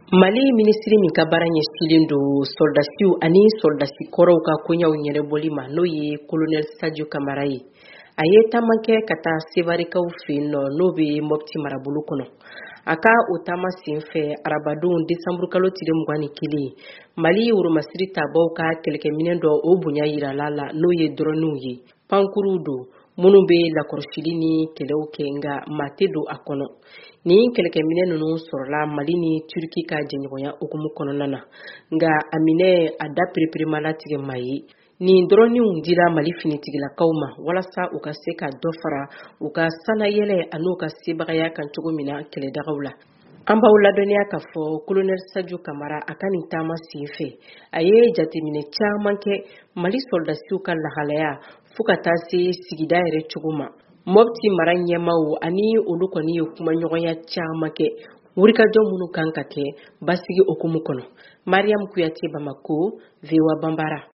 Mali ministri min ka baara ɲɛsilen do soldasiw ani soldasi kɔrɔw ka koɲaw ɲɛnɛbɔli ma n'o ye colonel Sadio Kamara ye. A ye taama kɛ ka taa Sevarikaw fɛ yen nɔ n'o bɛ Mopti marabolo kɔnɔ. A ka o taama sen fɛ arabadon décembre kalo tile 21 Mali woromasiri tabaw ka kɛlɛkɛminɛ dɔ o bonya yirala la n'o ye droniw ye. Pankuruw do minnu bɛ lakɔrɔsili ni kɛlɛw kɛ nka maa tɛ don a kɔnɔ. Nin kɛlɛkɛminɛ ninnu sɔrɔla Mali ni Turki ka jɛɲɔgɔnya hukumu kɔnɔna na nka a minɛ a da pereperema latigɛ maa ye. Nin droniw dira Mali finitigilakaw ma walasa u ka se ka dɔ fara u ka sanayɛlɛ an'u ka sebagaya kan cogo min na kɛlɛdagaw la. An b'aw ladɔnniya k'a fɔ colonel Sadio Kamara a ka nin taama sen fɛ a ye jateminɛ caman kɛ Mali soldasiw ka lahalaya fo ka taa se sigida yɛrɛ cogo ma. Mopti mara ɲɛmaaw ani olu kɔni ye kumaɲɔgɔnya caman kɛ wurikajɔ minnu kan ka kɛ basigi hukumu kɔnɔ. Mariam Kuyate, Bamako, VOA Bambara.